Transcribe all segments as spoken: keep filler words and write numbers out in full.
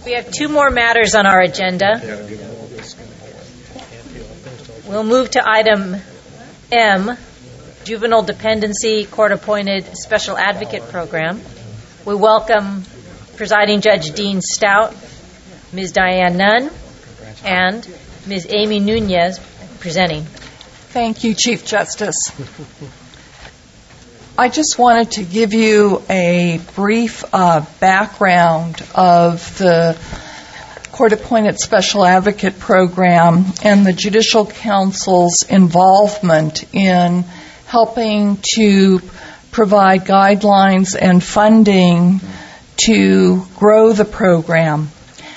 We have two more matters on our agenda. We'll move to item M, Juvenile Dependency Court-Appointed Special Advocate Program. We welcome Presiding Judge Dean Stout, Miz Diane Nunn, and Miz Amy Nunez presenting. Thank you, Chief Justice. I just wanted to give you a brief uh, background of the Court-Appointed Special Advocate Program and the Judicial Council's involvement in helping to provide guidelines and funding to grow the program.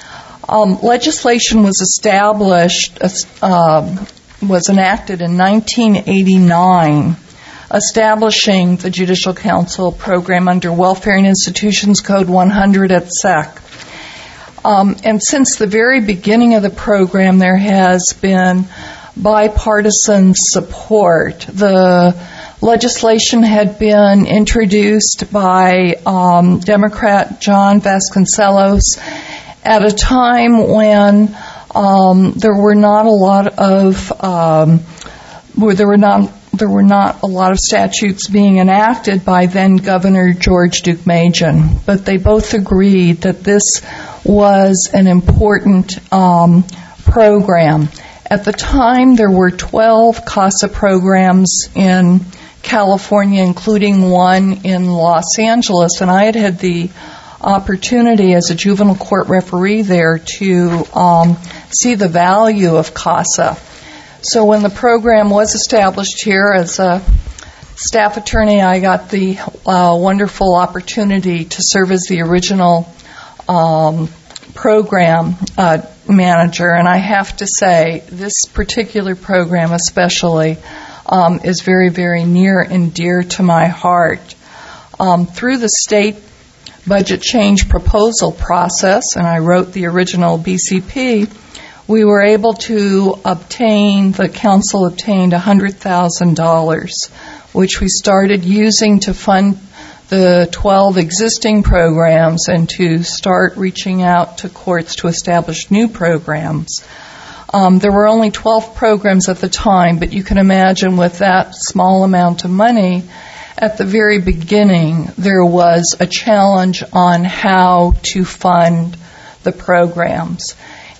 Um, legislation was established, uh, was enacted in nineteen eighty-nine, establishing the Judicial Council program under Welfare and Institutions Code one hundred at S E C. Um, and since the very beginning of the program, there has been bipartisan support. The legislation had been introduced by um, Democrat John Vasconcellos at a time when um, there were not a lot of um, where there were not there were not a lot of statutes being enacted by then Governor George Deukmejian, but they both agreed that this was an important um, program. At the time, there were twelve CASA programs in California, including one in Los Angeles, and I had had the opportunity as a juvenile court referee there to um, see the value of CASA. So when the program was established here as a staff attorney, I got the uh, wonderful opportunity to serve as the original um, program uh, manager, and I have to say this particular program especially um, is very, very near and dear to my heart. Um, through the state budget change proposal process, and I wrote the original B C P, we were able to obtain, the council obtained one hundred thousand dollars, which we started using to fund the twelve existing programs and to start reaching out to courts to establish new programs. Um, there were only twelve programs at the time, but you can imagine with that small amount of money, at the very beginning, there was a challenge on how to fund the programs.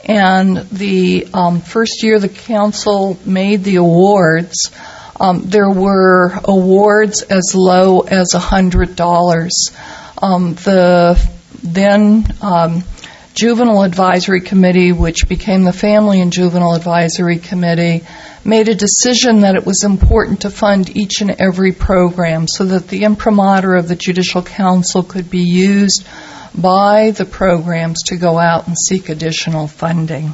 And the um, first year the council made the awards, um, there were awards as low as one hundred dollars. Um, the then um, Juvenile Advisory Committee, which became the Family and Juvenile Advisory Committee, made a decision that it was important to fund each and every program so that the imprimatur of the Judicial Council could be used by the programs to go out and seek additional funding.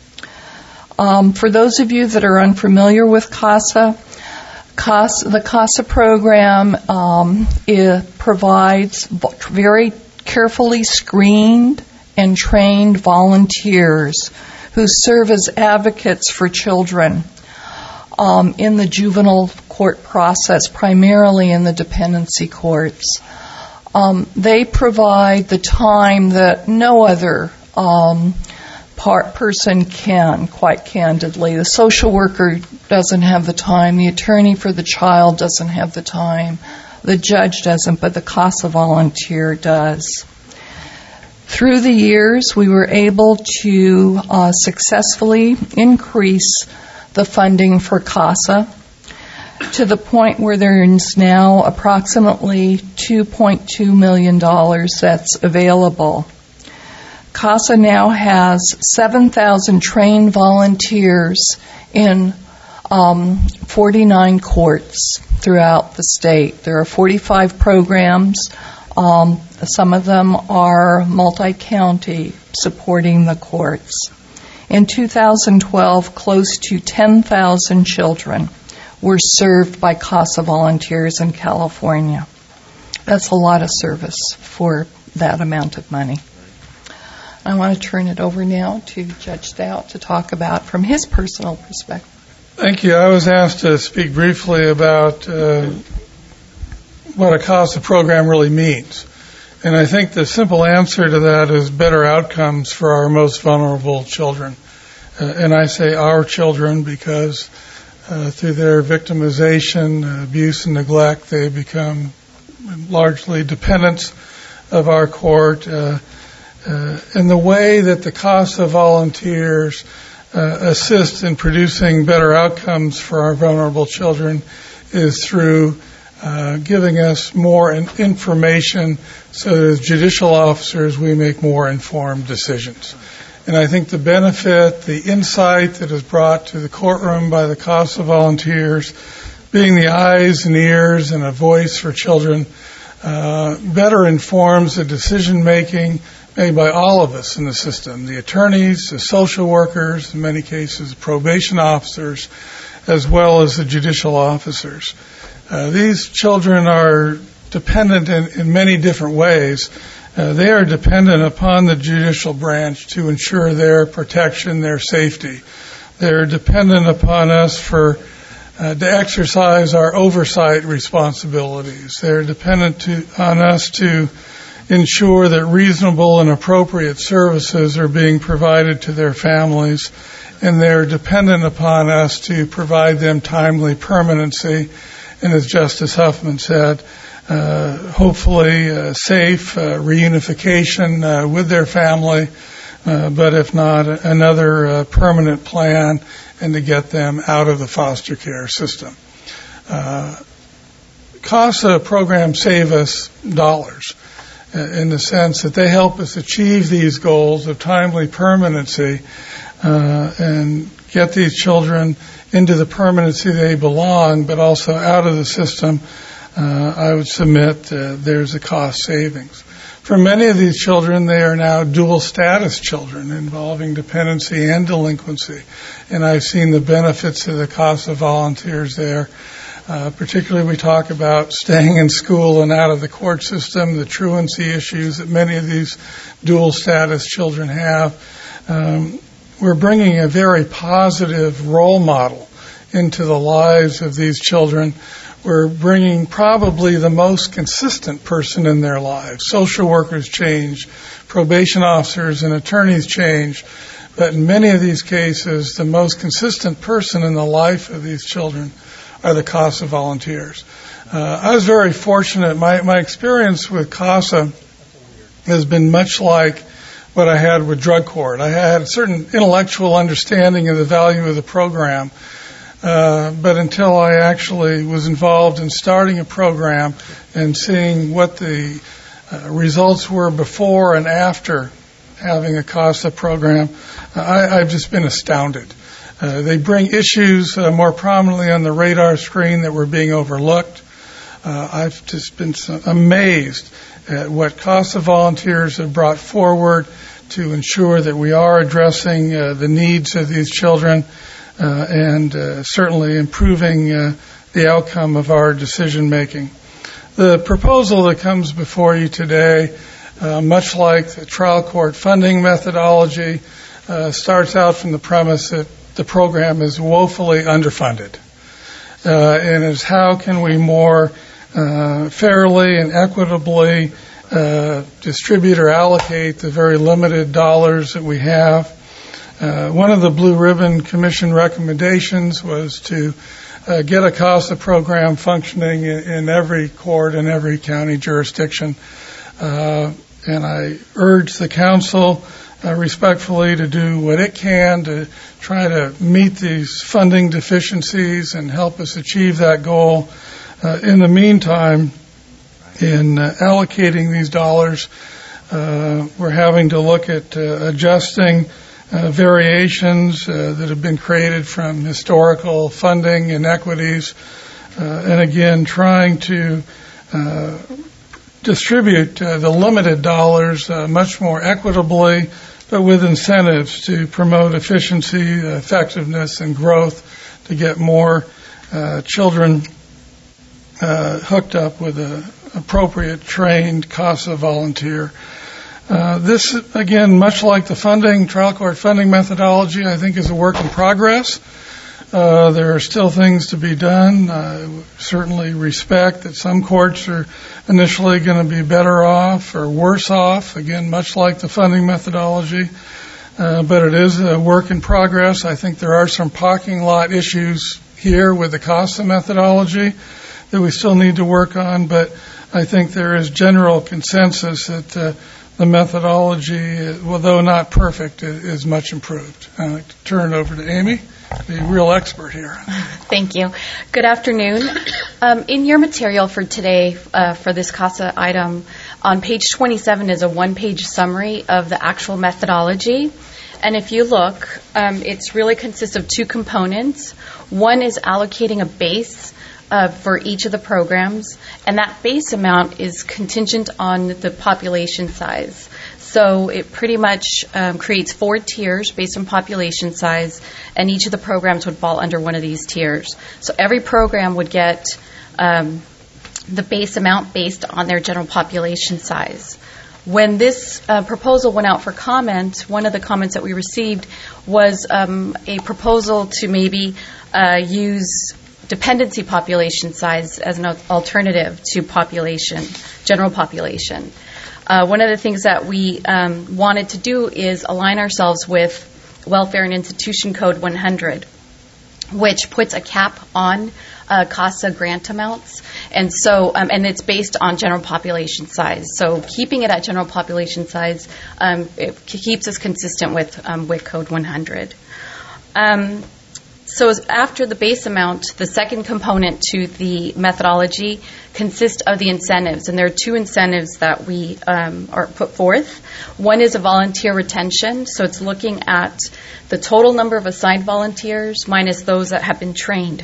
Um, for those of you that are unfamiliar with CASA, CASA the CASA program um, it provides very carefully screened and trained volunteers who serve as advocates for children um, in the juvenile court process, primarily in the dependency courts. Um, they provide the time that no other um, part person can, quite candidly. The social worker doesn't have the time. The attorney for the child doesn't have the time. The judge doesn't, but the CASA volunteer does. Through the years, we were able to uh, successfully increase the funding for CASA to the point where there is now approximately two point two million dollars that's available. CASA now has seven thousand trained volunteers in um, forty-nine courts throughout the state. There are forty-five programs. Um, some of them are multi-county, supporting the courts. In two thousand twelve, close to ten thousand children were served by CASA volunteers in California. That's a lot of service for that amount of money. I want to turn it over now to Judge Stout to talk about from his personal perspective. Thank you. I was asked to speak briefly about uh, what a CASA program really means. And I think the simple answer to that is better outcomes for our most vulnerable children. Uh, and I say our children because uh, through their victimization, uh, abuse, and neglect, they become largely dependents of our court. Uh, uh, and the way that the CASA volunteers uh, assist in producing better outcomes for our vulnerable children is through uh, giving us more in- information so that as judicial officers we make more informed decisions. And I think the benefit, the insight that is brought to the courtroom by the CASA volunteers, being the eyes and ears and a voice for children, uh, better informs the decision making made by all of us in the system, the attorneys, the social workers, in many cases probation officers, as well as the judicial officers. Uh, these children are dependent in, in many different ways. Uh, they are dependent upon the judicial branch to ensure their protection, their safety. They're dependent upon us for uh, to exercise our oversight responsibilities. They're dependent to, on us to ensure that reasonable and appropriate services are being provided to their families, and they're dependent upon us to provide them timely permanency, and as Justice Huffman said, uh, hopefully uh, safe uh, reunification uh, with their family, uh, but if not, another uh, permanent plan, and to get them out of the foster care system. Uh, CASA programs save us dollars in the sense that they help us achieve these goals of timely permanency uh, and get these children into the permanency they belong, but also out of the system. Uh, I would submit uh, there's a cost savings. For many of these children, they are now dual status children involving dependency and delinquency, and I've seen the benefits of the CASA volunteers there. Uh, particularly, we talk about staying in school and out of the court system, the truancy issues that many of these dual status children have. Um, we're bringing a very positive role model into the lives of these children. We're bringing probably the most consistent person in their lives. Social workers change, probation officers and attorneys change, but in many of these cases, the most consistent person in the life of these children are the CASA volunteers. Uh, I was very fortunate. My, my experience with CASA has been much like what I had with drug court. I had a certain intellectual understanding of the value of the program, uh, but until I actually was involved in starting a program and seeing what the uh, results were before and after having a CASA program, I, I've just been astounded. Uh, they bring issues uh, more prominently on the radar screen that were being overlooked. Uh, I've just been so amazed at what CASA volunteers have brought forward to ensure that we are addressing uh, the needs of these children uh, and uh, certainly improving uh, the outcome of our decision making. The proposal that comes before you today, uh, much like the trial court funding methodology, uh, starts out from the premise that the program is woefully underfunded, uh, and is how can we more uh, fairly and equitably uh, distribute or allocate the very limited dollars that we have. Uh, one of the Blue Ribbon Commission recommendations was to uh, get a CASA program functioning in, in every court in every county jurisdiction, uh, and I urge the council Uh, respectfully to do what it can to try to meet these funding deficiencies and help us achieve that goal. Uh, in the meantime, in uh, allocating these dollars, uh, we're having to look at uh, adjusting uh, variations uh, that have been created from historical funding inequities, uh, and again, trying to uh, distribute uh, the limited dollars uh, much more equitably, but with incentives to promote efficiency, effectiveness, and growth to get more uh, children uh, hooked up with an appropriate trained CASA volunteer. Uh, this, again, much like the funding, trial court funding methodology, I think is a work in progress. Uh, there are still things to be done. I certainly respect that some courts are initially going to be better off or worse off, again, much like the funding methodology. Uh, but it is a work in progress. I think there are some parking lot issues here with the CASA methodology that we still need to work on, but I think there is general consensus that uh, the methodology, although not perfect, is much improved. I'd like to turn it over to Amy, the real expert here. Thank you. Good afternoon. Um, in your material for today, uh, for this CASA item, on page twenty-seven is a one-page summary of the actual methodology. And if you look, um, it really consists of two components. One is allocating a base uh, for each of the programs, and that base amount is contingent on the population size. So it pretty much um, creates four tiers based on population size, and each of the programs would fall under one of these tiers. So every program would get um, the base amount based on their general population size. When this uh, proposal went out for comment, one of the comments that we received was um, a proposal to maybe uh, use dependency population size as an alternative to population, general population. Uh, one of the things that we um, wanted to do is align ourselves with Welfare and Institution Code one hundred, which puts a cap on uh, CASA grant amounts, and so um, and it's based on general population size. So keeping it at general population size um, it keeps us consistent with um, W I C Code one hundred. Um, So after the base amount, the second component to the methodology consists of the incentives, and there are two incentives that we um, are put forth. One is a volunteer retention, so it's looking at the total number of assigned volunteers minus those that have been trained.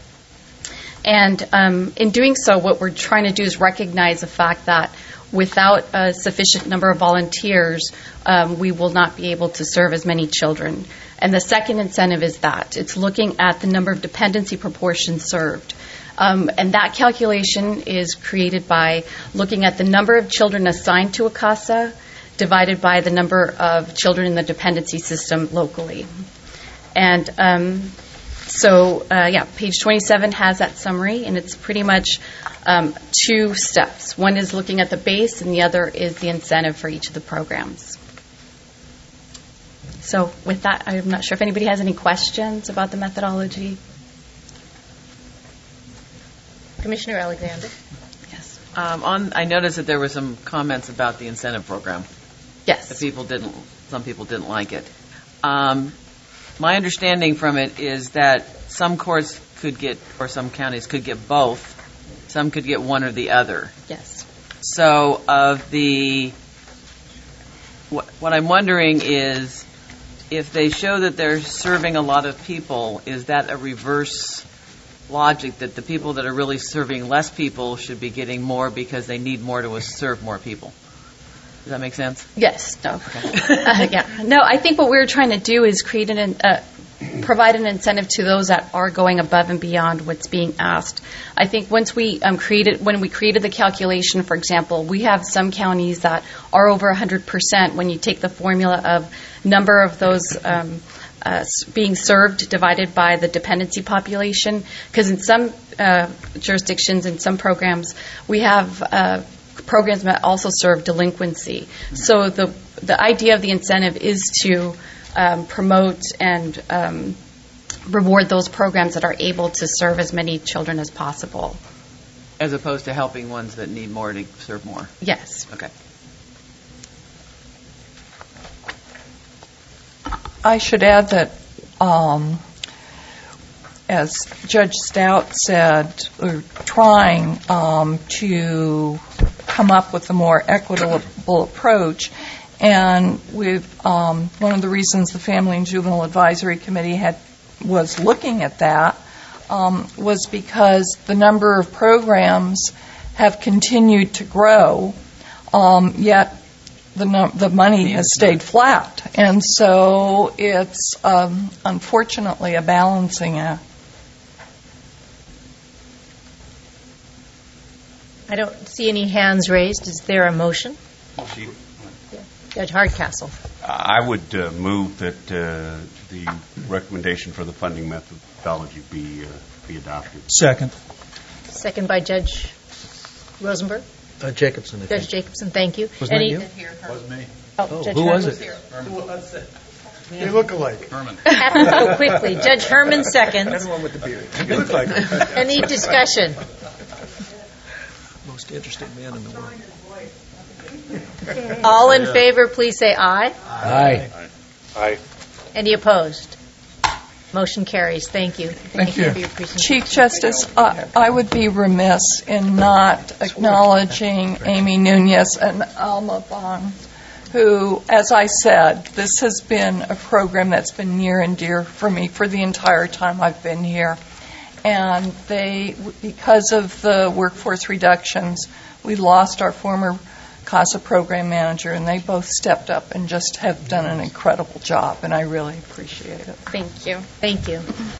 And um, in doing so, what we're trying to do is recognize the fact that without a sufficient number of volunteers, um, we will not be able to serve as many children. And the second incentive is that. It's looking at the number of dependency proportions served. Um, and that calculation is created by looking at the number of children assigned to a CASA divided by the number of children in the dependency system locally. And um, so, uh, yeah, page twenty-seven has that summary, and it's pretty much um, two steps. One is looking at the base, and the other is the incentive for each of the programs. So with that, I'm not sure if anybody has any questions about the methodology. Commissioner Alexander. Yes. Um, on, I noticed that there were some comments about the incentive program. Yes. That people didn't, some people didn't like it. Um, my understanding from it is that some courts could get, or some counties could get both. Some could get one or the other. Yes. So of the, what, what I'm wondering is, if they show that they're serving a lot of people, is that a reverse logic that the people that are really serving less people should be getting more because they need more to serve more people? Does that make sense? Yes. No. uh, yeah. No, I think what we're trying to do is create an, uh, provide an incentive to those that are going above and beyond what's being asked. I think once we um, created, when we created the calculation, for example, we have some counties that are over one hundred percent when you take the formula of number of those um, uh, being served divided by the dependency population. Because in some uh, jurisdictions, in some programs, we have uh, programs that also serve delinquency. So the the idea of the incentive is to um, promote and um, reward those programs that are able to serve as many children as possible. As opposed to helping ones that need more to serve more? Yes. Okay. I should add that, um, as Judge Stout said, we're trying um, to come up with a more equitable approach. And we've, um, one of the reasons the Family and Juvenile Advisory Committee had was looking at that um, was because the number of programs have continued to grow, um, yet the no- the money has stayed flat. And so it's um, unfortunately a balancing act. I don't see any hands raised. Is there a motion? Judge Hardcastle. I would uh, move that uh, the recommendation for the funding methodology be uh, be adopted. Second. Second by Judge Rosenberg. Uh, Jacobson. I Judge think. Jacobson, thank you. Was Any, that you? Wasn't me. Oh, Oh, Judge who Herman. was it? They look alike. Herman. Have to go quickly. Judge Herman seconds. The one with the beard. They look like him. Any discussion? Most interesting man in the world. All in favor, please say aye. Aye. Aye. Any opposed? Motion carries. Thank you. Thank you. for your presentation. Chief Justice, uh, I would be remiss in not acknowledging Amy Nunez and Alma Bond, who, as I said, this has been a program that's been near and dear for me for the entire time I've been here. And they, because of the workforce reductions, we lost our former CASA program manager, and they both stepped up and just have done an incredible job, and I really appreciate it. Thank you. Thank you.